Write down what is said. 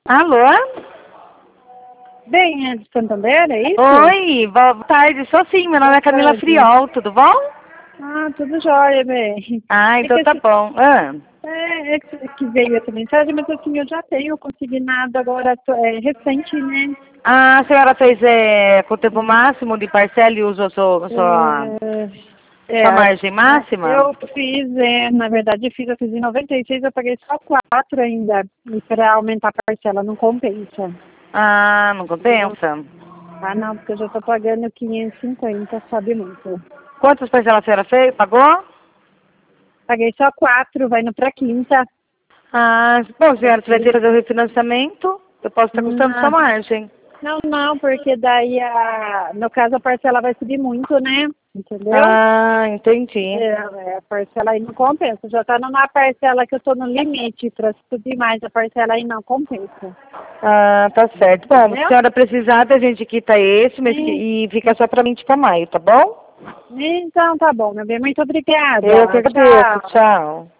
Alô? Bem, é de Santander, é isso? Oi, boa tarde. Sou sim, meu nome é Camila tarde. Friol, tudo bom? Ah, tudo jóia, bem. Ah, então tá bom. É que veio essa mensagem, mas assim, eu já tenho consignado agora, recente, né? A senhora fez com o tempo máximo de parcela e usou sua margem máxima? Eu fiz, na verdade, eu fiz em 96, eu paguei só 4 ainda. E para aumentar a parcela não compensa. Ah, não compensa? Ah, não, porque eu já estou pagando 550, sabe muito. Quantas parcelas a senhora fez? Pagou? Paguei só 4, vai indo para quinta. Ah, bom, senhora, se vai ter que fazer o refinanciamento, eu posso estar custando sua margem. Não, porque daí, no caso, a parcela vai subir muito, né? Entendeu? Ah, entendi. A parcela aí não compensa. Já está numa parcela que eu estou no limite para subir mais, a parcela aí não compensa. Ah, tá certo. Bom, se a Entendeu? senhora precisar, a gente quita esse mês e fica só pra mim de maio, tá bom? Então tá bom, meu bem. Muito obrigada. Eu que agradeço. Tchau. Tchau.